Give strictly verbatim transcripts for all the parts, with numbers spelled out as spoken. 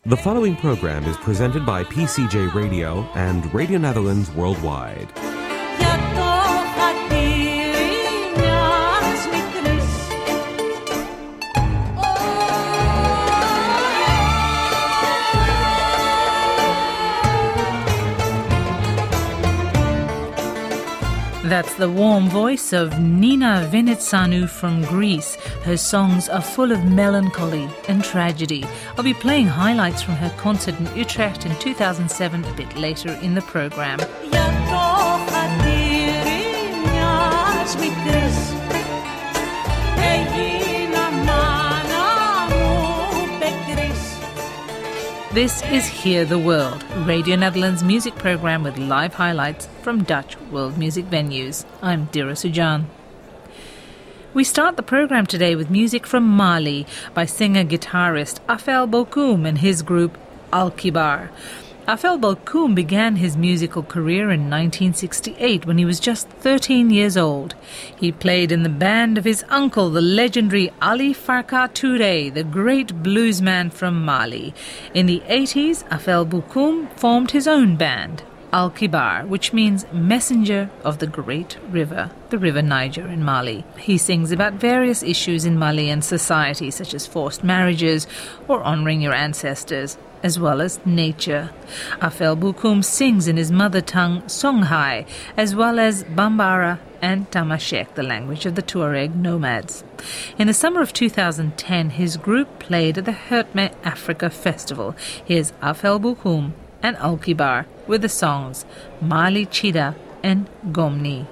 The following program is presented by P C J Radio and Radio Netherlands Worldwide. That's the warm voice of Nina Venitsanu from Greece. Her songs are full of melancholy and tragedy. I'll be playing highlights from her concert in Utrecht in two thousand seven a bit later in the program. This is Hear the World, Radio Netherlands music program with live highlights from Dutch world music venues. I'm Dira Sujan. We start the program today with music from Mali by singer-guitarist Afel Bokoum and his group Al-Kibar. Afel Bokoum began his musical career in nineteen sixty-eight when he was just thirteen years old. He played in the band of his uncle, the legendary Ali Farka Touré, the great bluesman from Mali. In the eighties, Afel Bokoum formed his own band, Al-Kibar, which means messenger of the great river, the River Niger in Mali. He sings about various issues in Malian society, such as forced marriages or honouring your ancestors, as well as nature. Afel Bokoum sings in his mother tongue Songhai, as well as Bambara and Tamashek, the language of the Tuareg nomads. In the summer of two thousand ten, his group played at the Hertme Africa Festival. Here's Afel Bokoum and Al-Kibar with the songs Mali Chida and Gomni.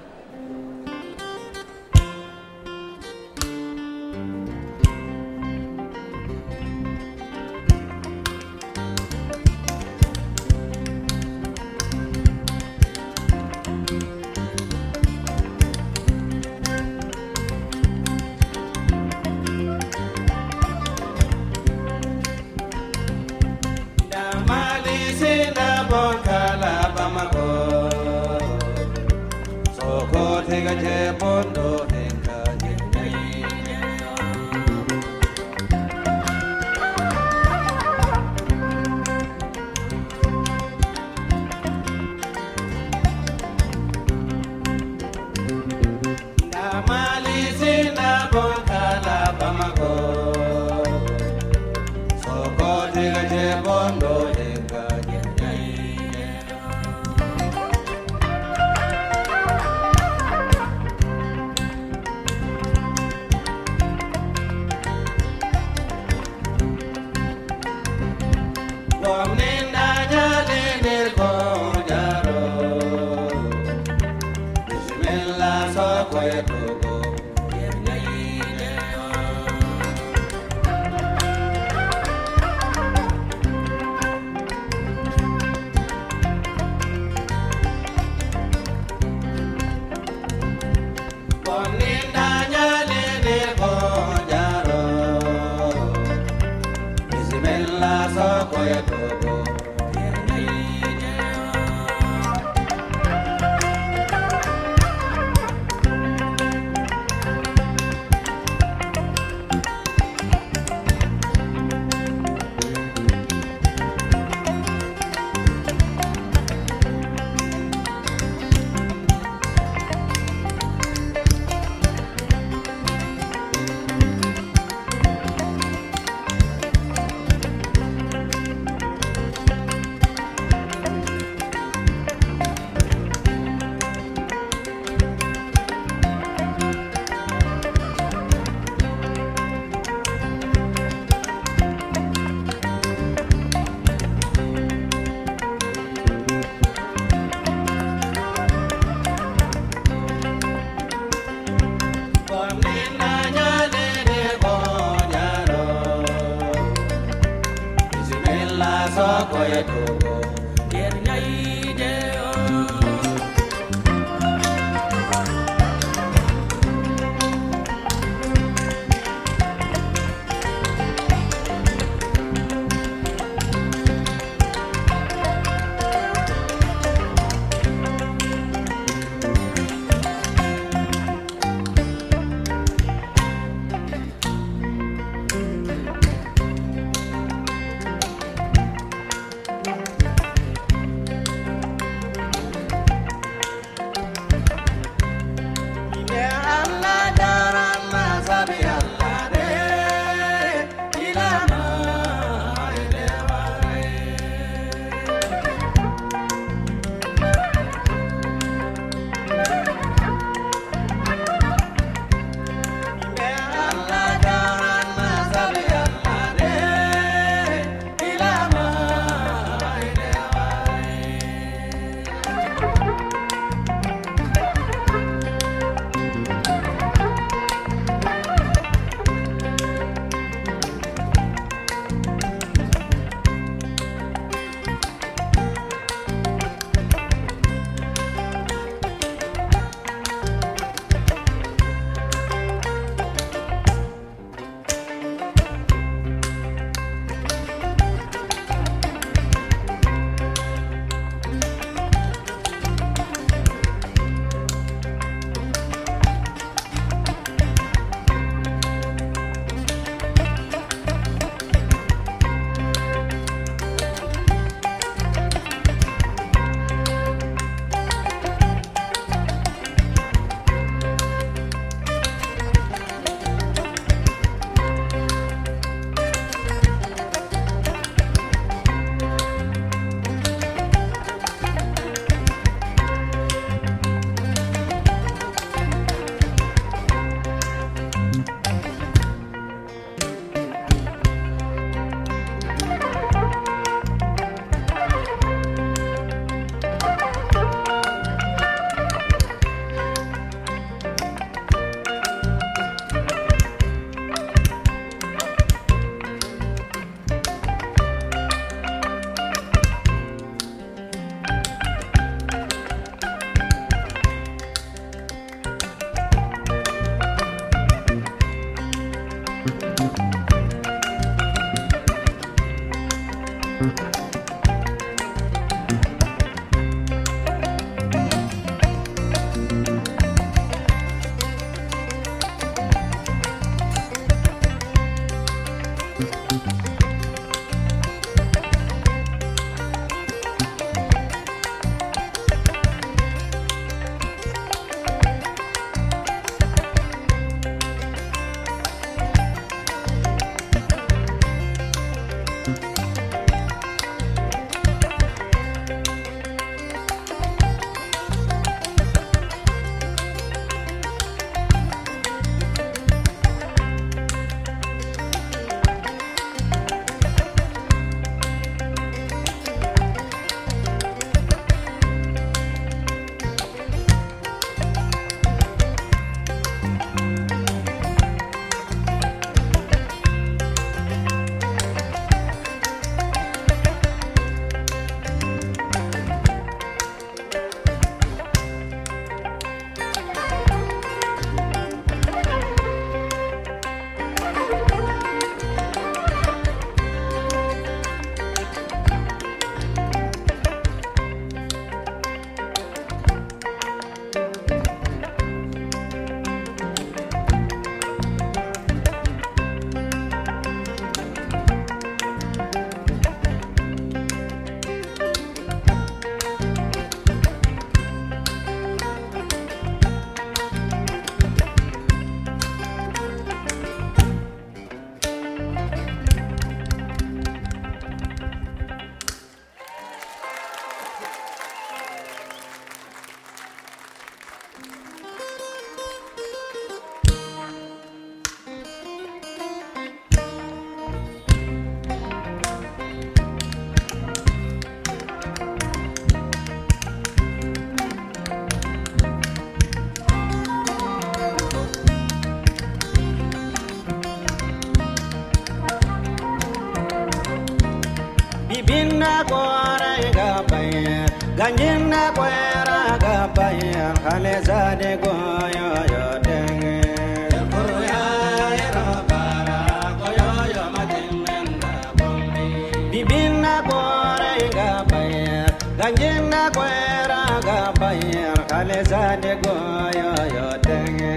Ganjina kwera gapaya khale zade goyo yo denge kuruya ero bara goyo yo madimenda bombi bibina kore gapaya ganjina kwera gapaya khale zade goyo yo denge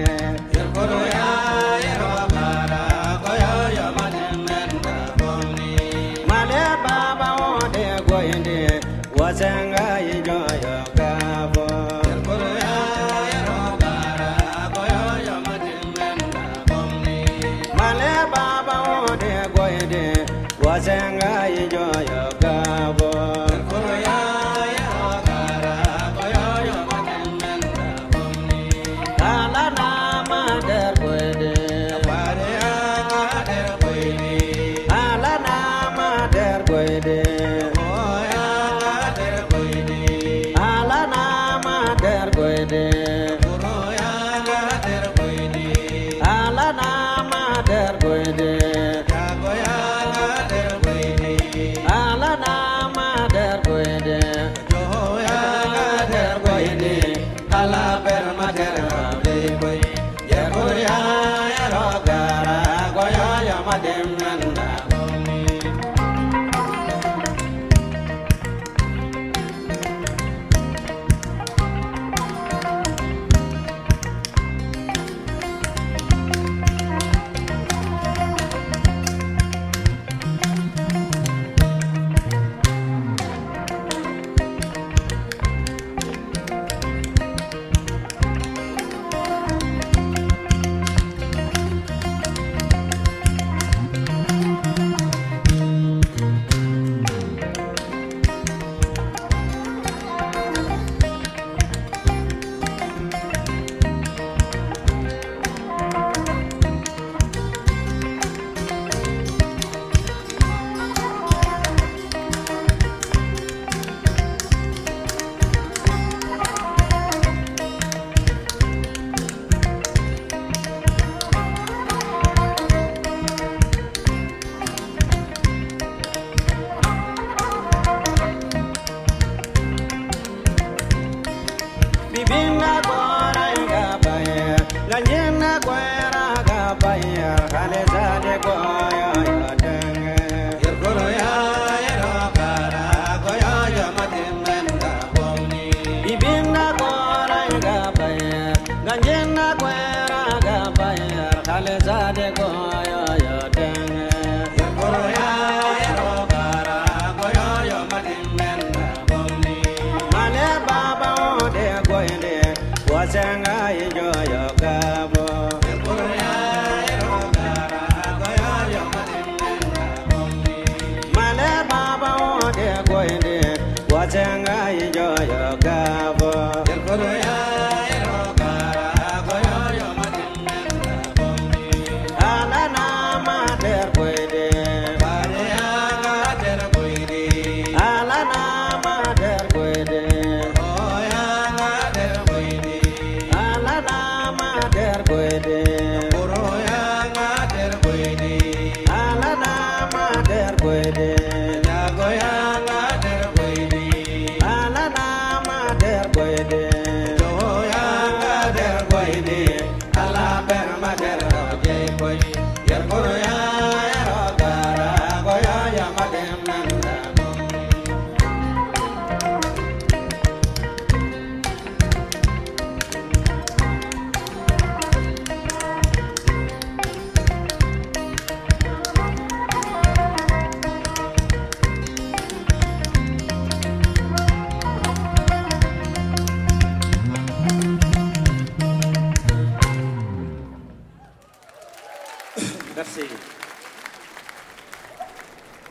kuruya ero bara goyo yo madimenda bombi male baba ode goyende wasanga yijoyo gabo kuruya ero bara goyo yo madimenda bombi male baba ode goyende wasanga yijoyo gabo kuruya ero bara goyo yo madimenda bombi ala na mader goyende pare der goyende ala na mader goyende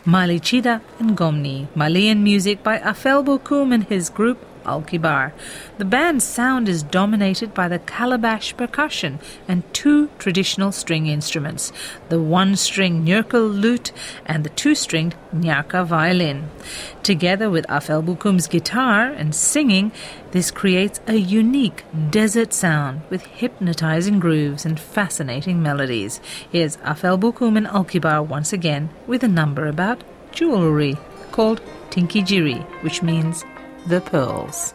Mali Chida and Gomni, Malian music by Afel Bokoum and his group Al-Kibar. The band's sound is dominated by the calabash percussion and two traditional string instruments, the one-string Nyurkel lute and the two-stringed Nyarka violin. Together with Afel Bokoum's guitar and singing, this creates a unique desert sound with hypnotizing grooves and fascinating melodies. Here's Afel Bokoum and Al-Kibar once again with a number about jewelry called Tinki Jiri, which means the pearls.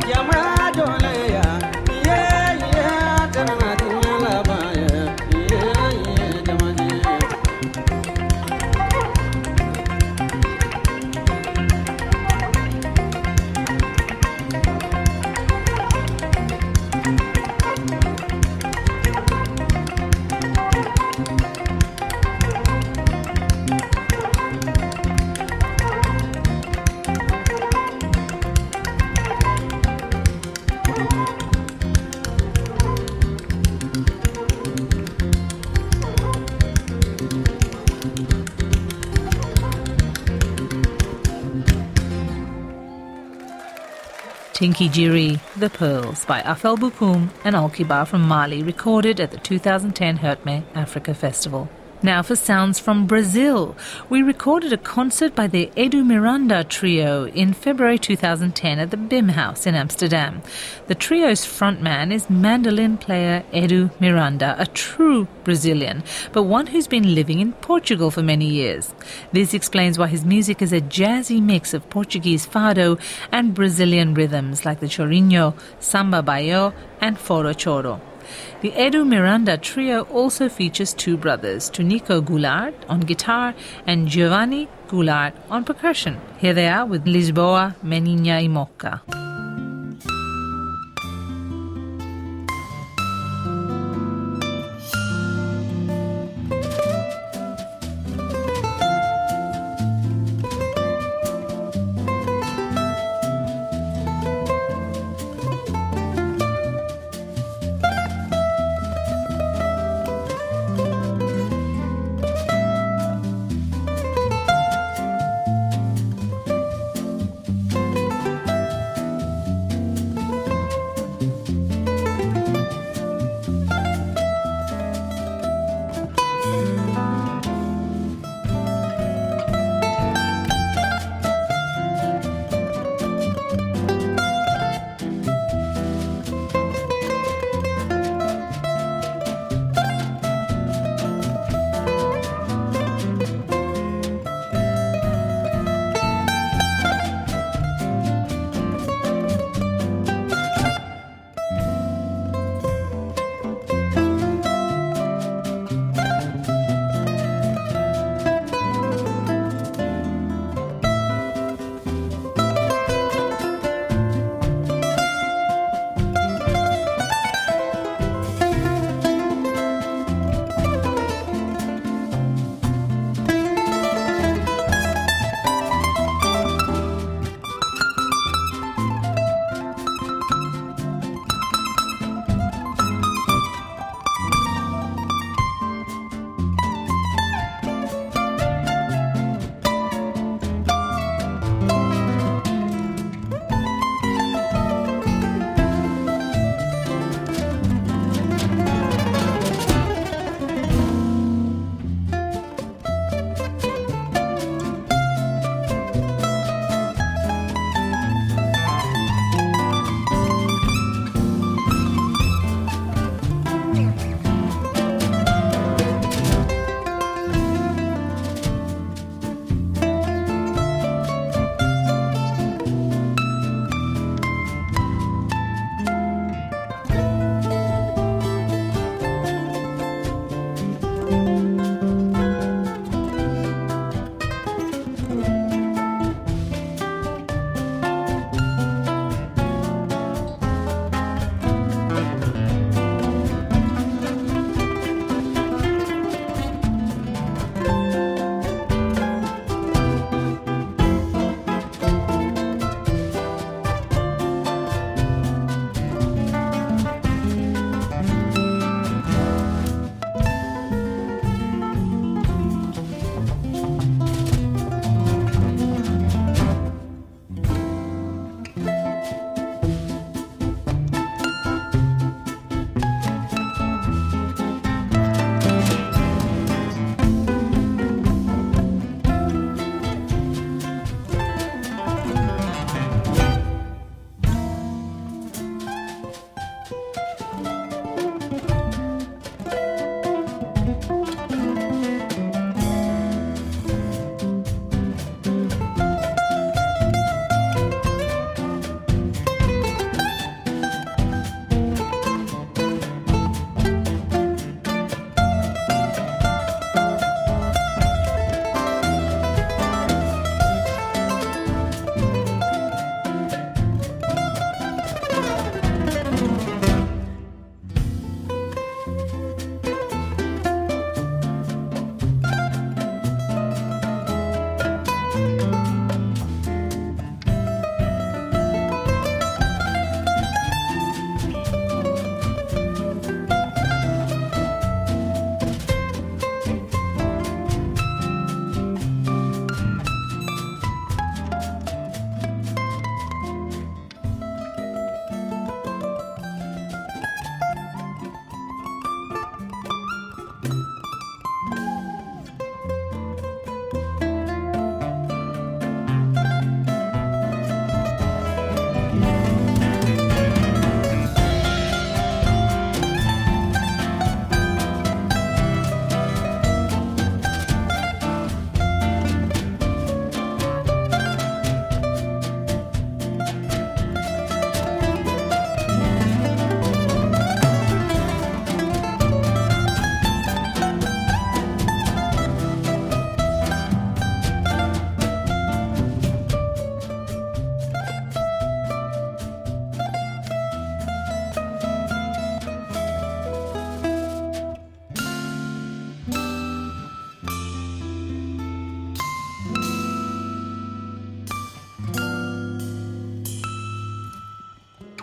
Tinky Jiri, The Pearls by Afel Bukum and Alkibar from Mali, recorded at the two thousand ten Hertme Africa Festival. Now for sounds from Brazil. We recorded a concert by the Edu Miranda Trio in February two thousand ten at the Bim House in Amsterdam. The trio's frontman is mandolin player Edu Miranda, a true Brazilian, but one who's been living in Portugal for many years. This explains why his music is a jazzy mix of Portuguese fado and Brazilian rhythms like the chorinho, samba baio and foro choro. The Edu Miranda Trio also features two brothers, Tunico Goulart on guitar and Giovanni Goulart on percussion. Here they are with Lisboa, Meninha e Moca.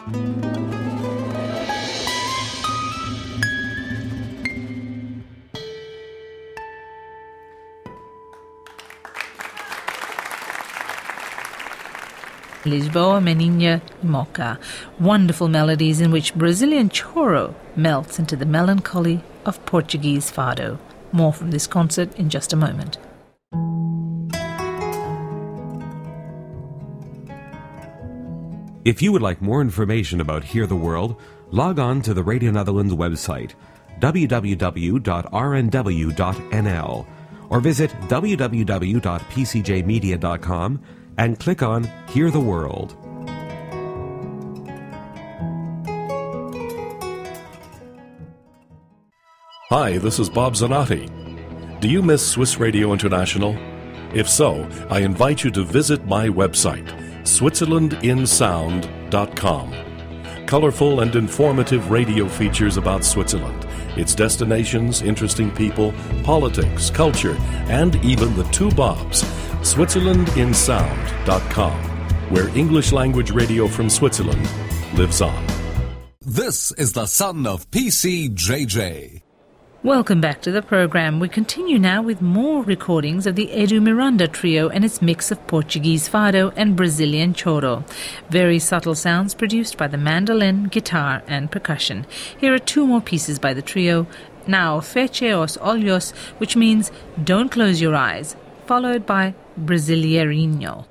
Lisboa Menina Moca, wonderful melodies in which Brazilian choro melts into the melancholy of Portuguese fado. More from this concert in just a moment. If you would like more information about Hear the World, log on to the Radio Netherlands website, w w w dot r n w dot n l, or visit w w w dot p c j media dot com and click on Hear the World. Hi, this is Bob Zanotti. Do you miss Swiss Radio International? If so, I invite you to visit my website, switzerland in sound dot com. Colorful and informative radio features about Switzerland, its destinations, interesting people, politics, culture, and even the two Bobs, switzerland in sound dot com, where English language radio from Switzerland lives on. This is the son of P C J J. Welcome back to the program. We continue now with more recordings of the Edu Miranda Trio and its mix of Portuguese fado and Brazilian choro. Very subtle sounds produced by the mandolin, guitar and percussion. Here are two more pieces by the trio. Now, Feche os olhos, which means don't close your eyes, followed by Brasileirinho.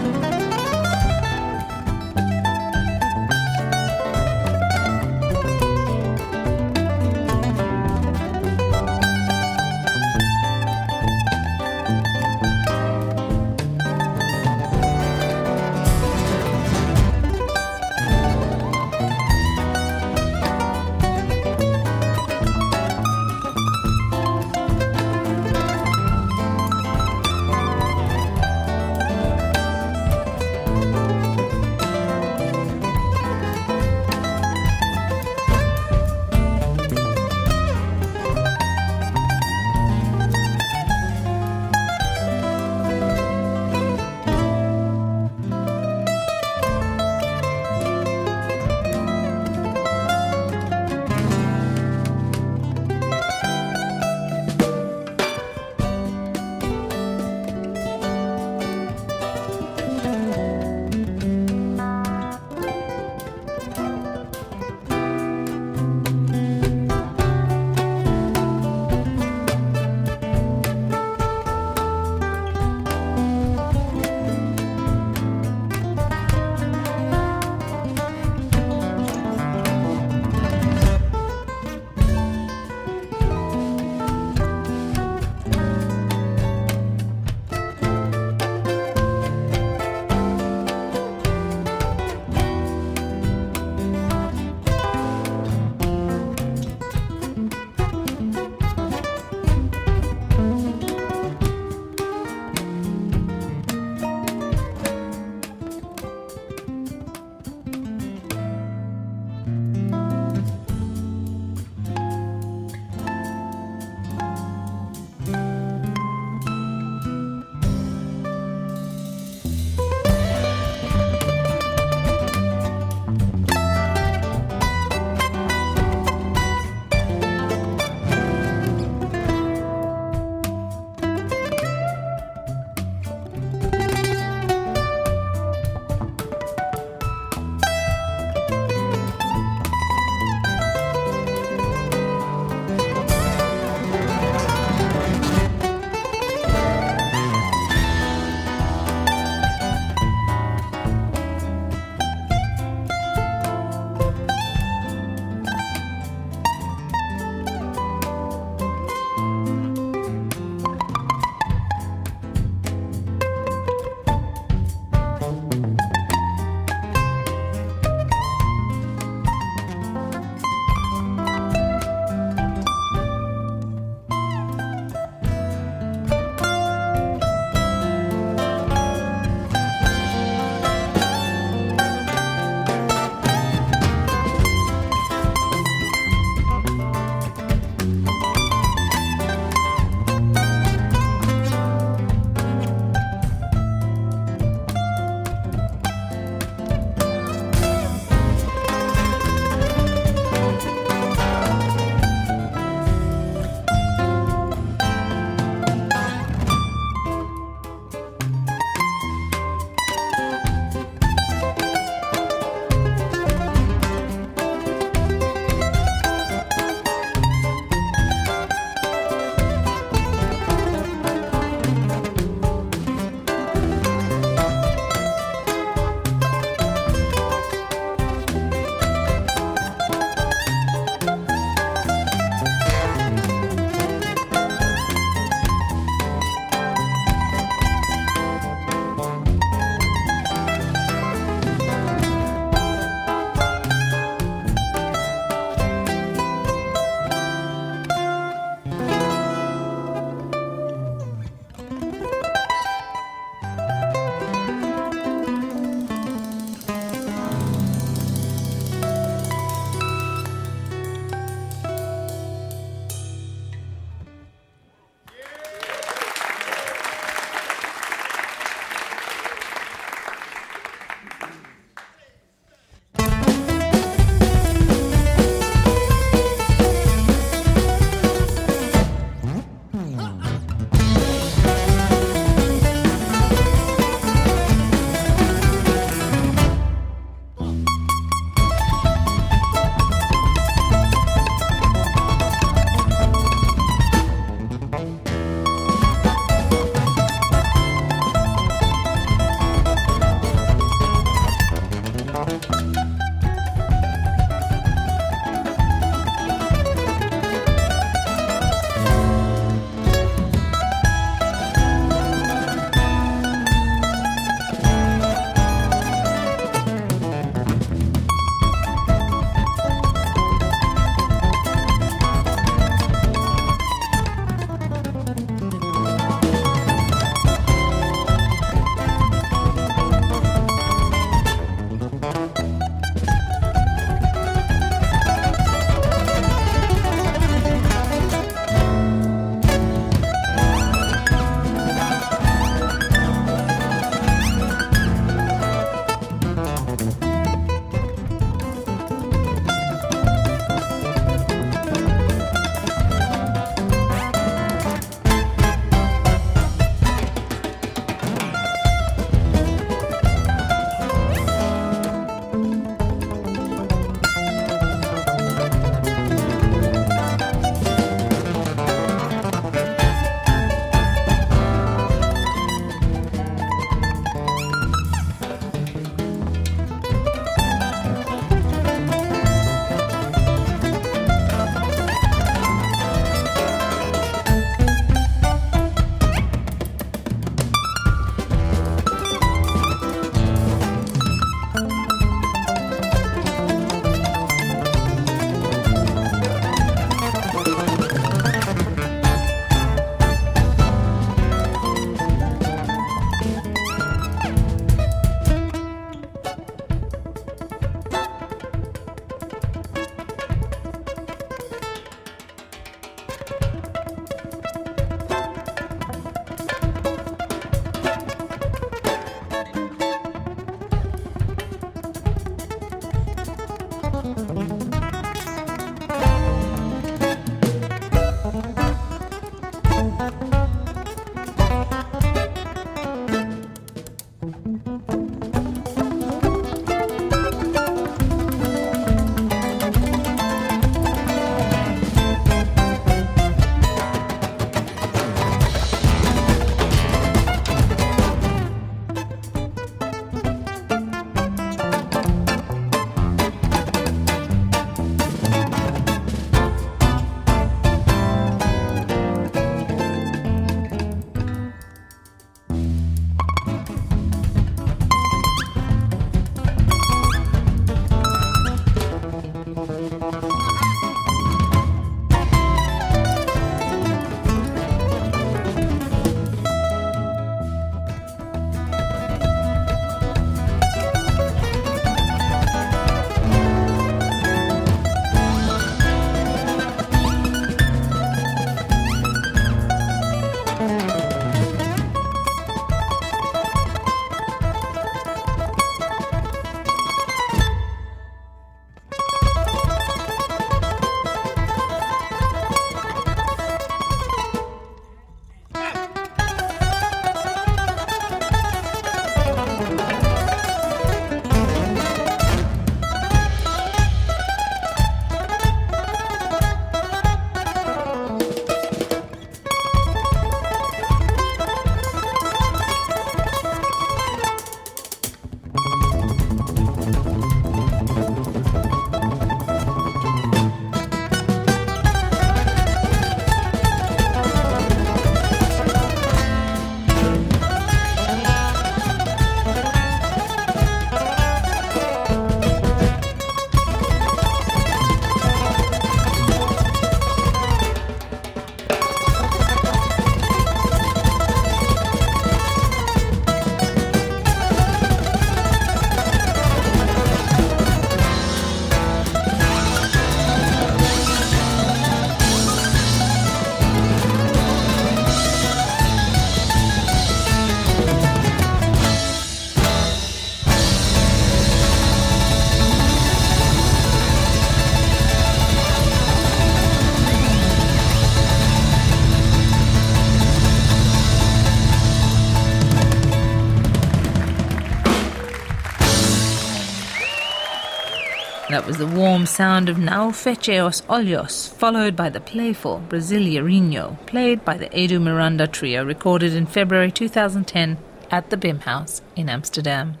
That was the warm sound of Não Feche os Olhos, followed by the playful Brasileirinho, played by the Edu Miranda Trio, recorded in February two thousand ten at the Bim House in Amsterdam.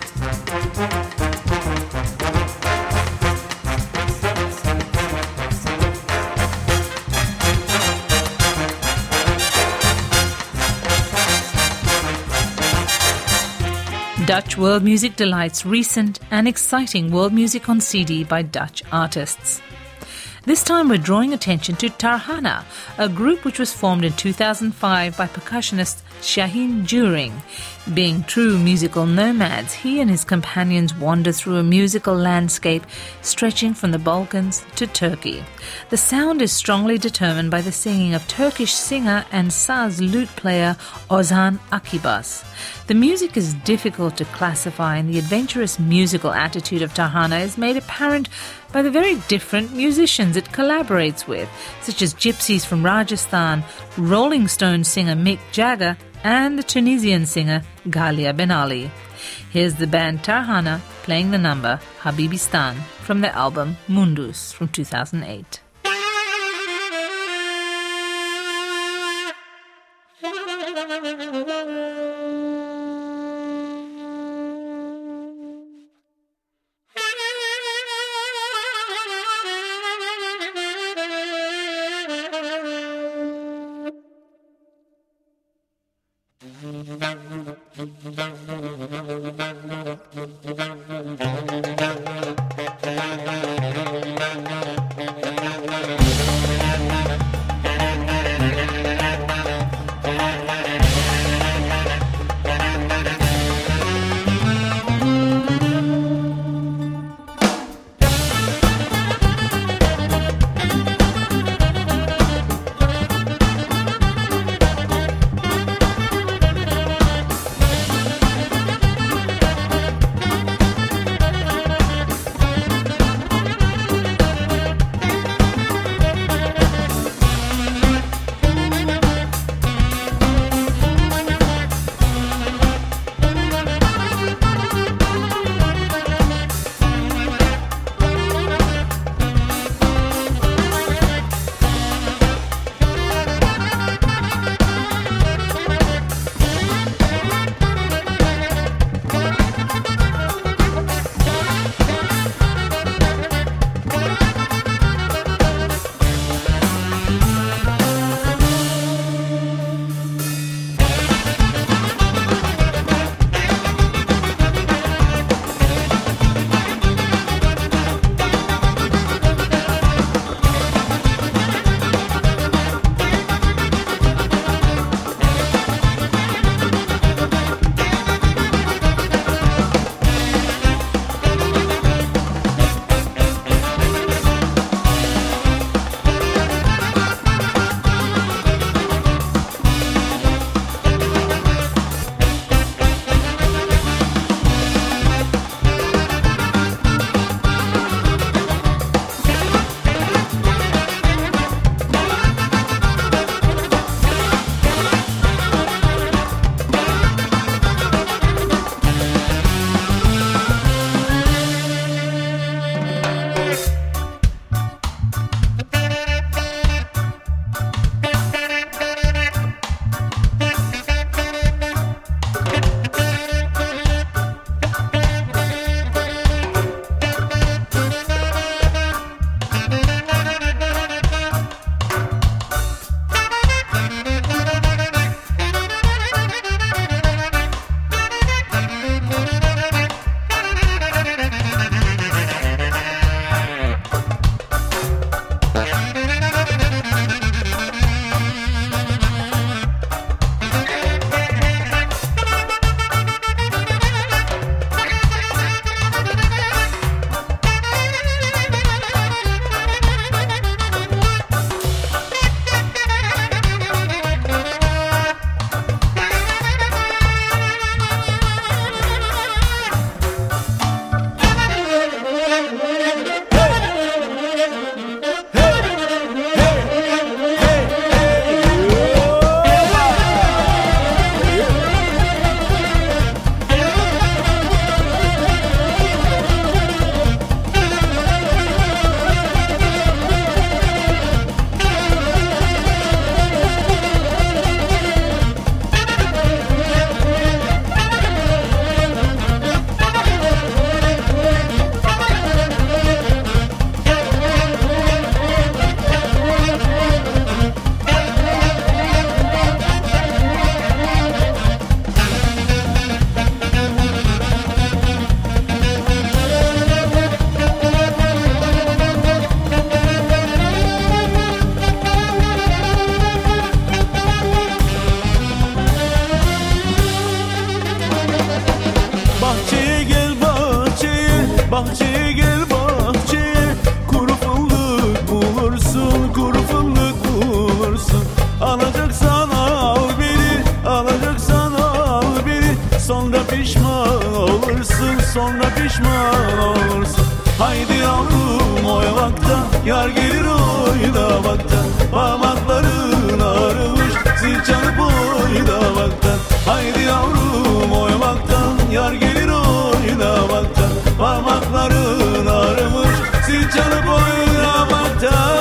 Dutch World Music delights recent and exciting world music on C D by Dutch artists. This time we're drawing attention to Tarhana, a group which was formed in two thousand five by percussionist Shaheen Juring. Being true musical nomads, he and his companions wander through a musical landscape stretching from the Balkans to Turkey. The sound is strongly determined by the singing of Turkish singer and saz lute player Ozan Akibas. The music is difficult to classify, and the adventurous musical attitude of Tarhana is made apparent by the very different musicians it collaborates with, such as gypsies from Rajasthan, Rolling Stones singer Mick Jagger, and the Tunisian singer Galia Ben Ali. Here's the band Tarhana playing the number Habibistan from their album Mundus from two thousand eight. sonra pişman olursun, sonra pişman olursun. Haydi yavrum oymakta, yar gelir oynamakta. Parmakların ağrımış, zil çalıp oynamakta. Haydi yavrum oymaktan, yar gelir oynamakta. Parmakların ağrımış, zil çalıp oynamakta.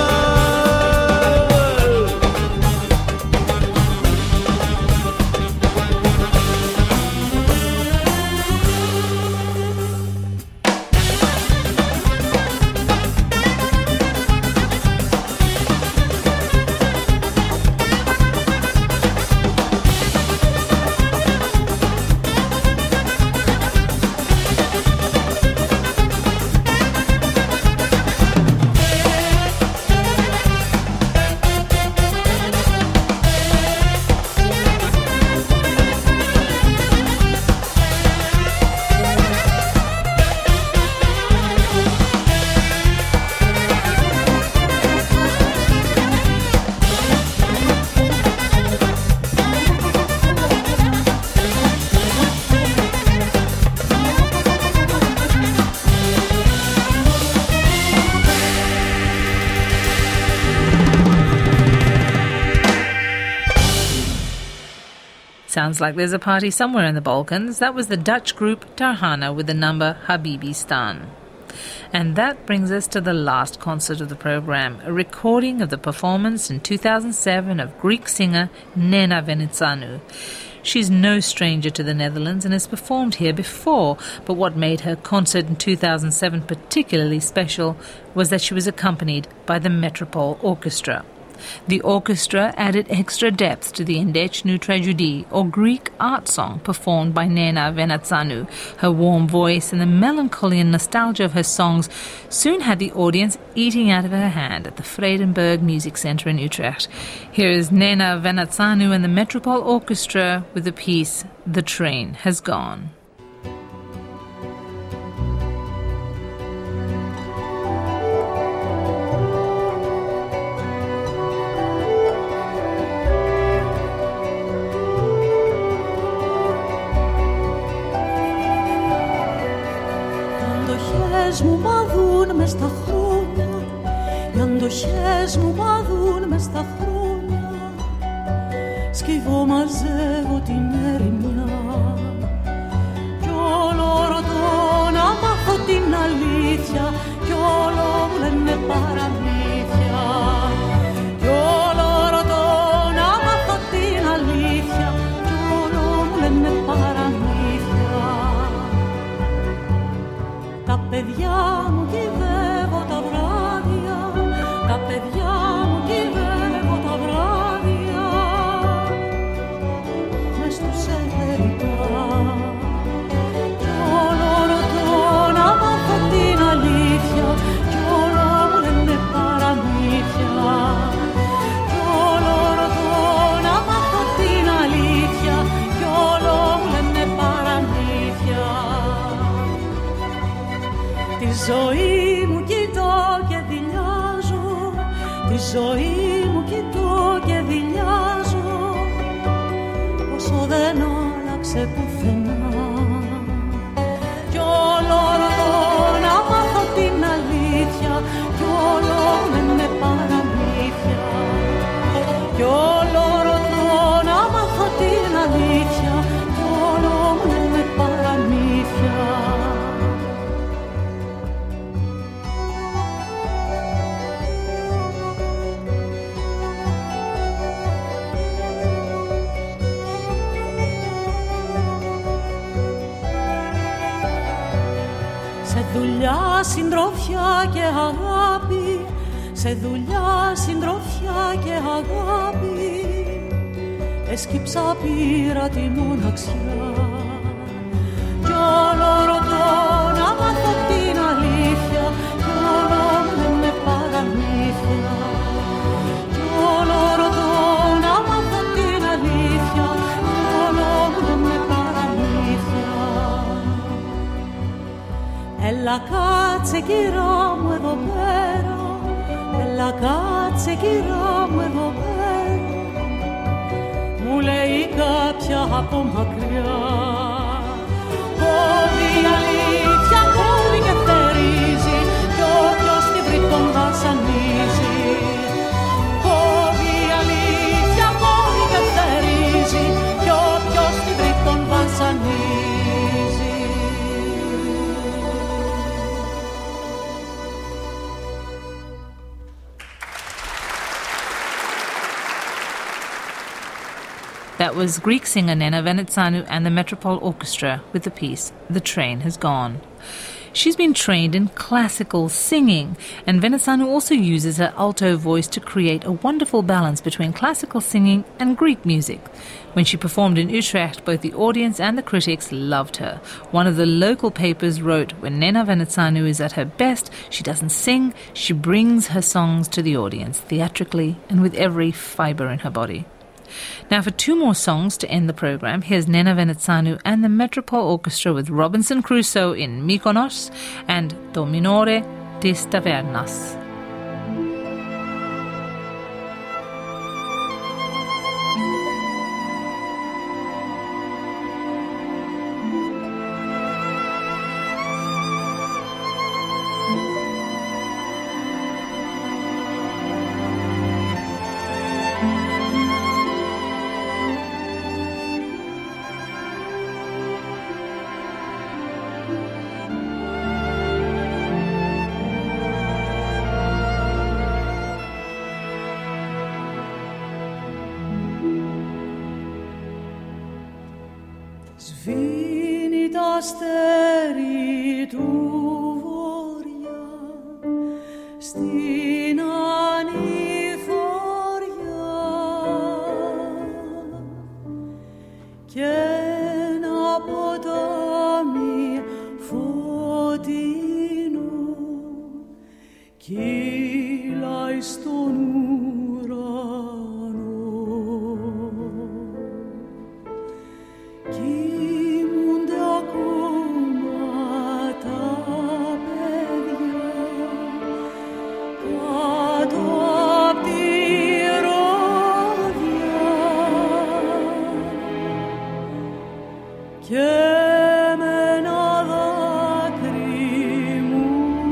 Sounds like there's a party somewhere in the Balkans. That was the Dutch group Tarhana with the number Habibistan. And that brings us to the last concert of the program, a recording of the performance in two thousand seven of Greek singer Nena Venitsanou. She's no stranger to the Netherlands and has performed here before, but what made her concert in two thousand seven particularly special was that she was accompanied by the Metropole Orchestra. The orchestra added extra depth to the Indechnu Tragedie, or Greek art song performed by Nena Venitsanou. Her warm voice and the melancholy and nostalgia of her songs soon had the audience eating out of her hand at the Vredenburg Music Centre in Utrecht. Here is Nena Venitsanou and the Metropole Orchestra with the piece The Train Has Gone. Μου μαδούν μες στα χρόνια, οι αντοχές μου μαδούν μες στα χρόνια. Σκύβω, μαζεύω την ερημιά κι όλο ρωτώ να μάθω την αλήθεια κι όλο μου λένε παραμύθια. Κι όλο ρωτώ να μάθω την αλήθεια κι όλο μου λένε παραμύθια. Τα παιδιά μου κυβεύω τα βράδια, τα παιδιά μου κυβεύω τα βράδια μες στους εταιρικά. Κι όλο ρωτώ να μάθω την αλήθεια κι όλο μου λένε παραμύθια. Κι όλο ρωτώ να μάθω την αλήθεια κι όλο μου λένε παραμύθια. Τη ζωή μου κοιτώ και δειλιάζω, τη ζωή μου κοιτώ και δειλιάζω, πόσο δεν άλλαξε πουθενά. Κι όλο ρωτώ να μάθω την αλήθεια κι όλο λένε παραμύθια. Κι όλο ρωτώ να μάθω την αλήθεια κι όλο λένε παραμύθια. Δουλειά, συντροφιά και αγάπη, σε δουλειά, συντροφιά και αγάπη, έσκυψα πήρα τη μοναξιά. Κι όλο ρωτώ να μάθω την αλήθεια κι όλο λένε παραμύθια. Κι όλο ρωτώ να μάθω την αλήθεια κι όλο λένε παραμύθια. Έλα κάτσε κυρά μου εδώ πέρα, έλα κάτσε κυρά μου εδώ πέρα, μου μου λέει κάποια από μακριά. Κόβει η αλήθεια, κόβει και θερίζει, κι όποιος τη βρει τον βασανίζει. Κόβει η αλήθεια, κόβει και θερίζει, κι όποιος τη βρει τον βασανίζει. That was Greek singer Nena Venetsanu and the Metropole Orchestra with the piece The Train Has Gone. She's been trained in classical singing, and Venetsanu also uses her alto voice to create a wonderful balance between classical singing and Greek music. When she performed in Utrecht, both the audience and the critics loved her. One of the local papers wrote, "When Nena Venetsanu is at her best, she doesn't sing, she brings her songs to the audience, theatrically and with every fibre in her body." Now for two more songs to end the programme, here's Nena Venetsanu and the Metropole Orchestra with Robinson Crusoe in Mykonos and Do Minore tis Tavernas. Σβήνει το αστέρι του βοριά στην ανηφοριά και ένα ποτάμι φωτεινό κύλαει στον ουρανό. Κοιμούνται ακόμα τα παιδιά κάτω απ' τη ρόδια και με ένα δάκρυ μου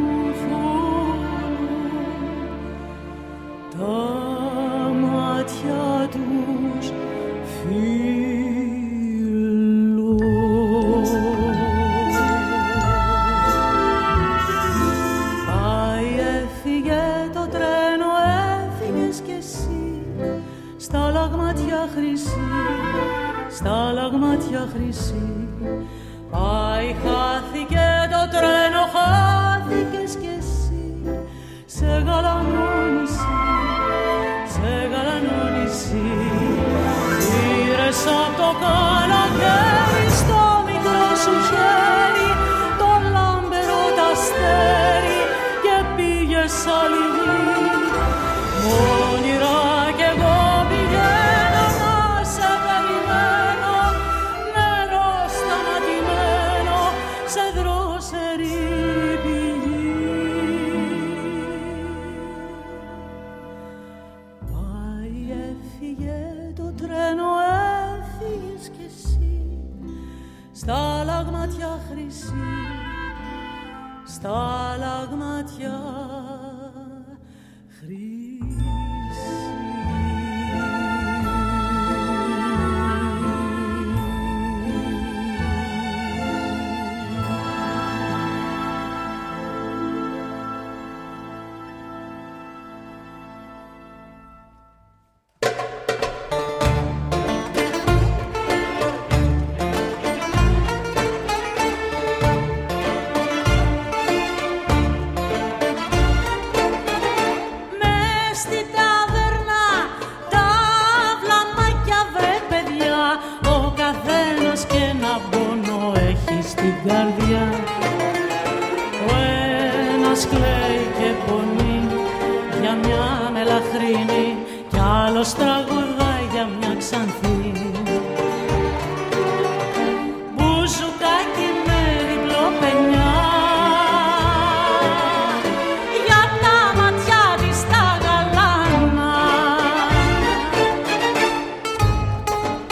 θολούν τα μάτια τους φιλούν. Πάει, έφυγε το τρένο, έφυγες κι εσύ στα λαγμάτια χρυσή, στα λαγμάτια χρυσή. Πάει, χάθηκε το τρένο, χάθηκες κι εσύ σε γαλανό νησί, σε γαλανό νησί. Πήρες απ' το καλοκαίρι στο μικρό σου χέρι το λάμπερο τ' αστέρι και πήγες άλλη γη. Όνειρα κι εγώ πηγαίνω να σε περιμένω, νερό σταματημένο σε δρόσερη πηγή. Πάει, έφυγε το τρένο, έφυγες κι εσύ στα λαγμάτια χρυσή, στα λαγμάτια χρυσή. Καρδιά. Ο ένας κλαίει και πονεί για μια μελαχρίνη κι άλλος τραγουδάει για μια ξανθή. Μπουζουκάκι με διπλό πενιά για τα ματιά της τα γαλάνα.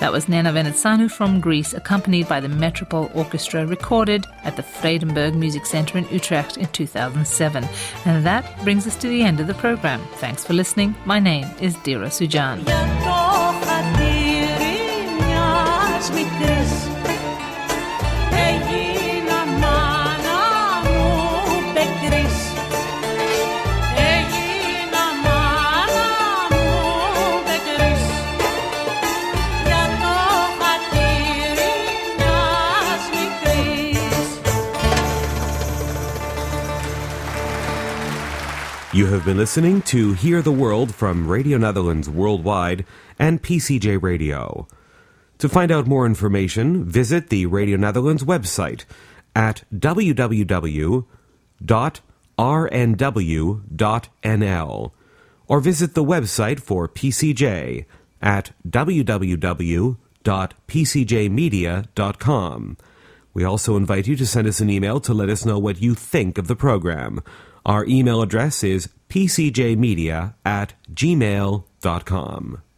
That was Nena Venetsanu from Greece, accompanied by the Metropole Orchestra, recorded at the Vredenburg Music Centre in Utrecht in two thousand seven. And that brings us to the end of the programme. Thanks for listening. My name is Dira Sujan. You have been listening to Hear the World from Radio Netherlands Worldwide and P C J Radio. To find out more information, visit the Radio Netherlands website at w w w dot r n w dot n l or visit the website for P C J at w w w dot p c j media dot com. We also invite you to send us an email to let us know what you think of the program. Our email address is p c j media at gmail dot com.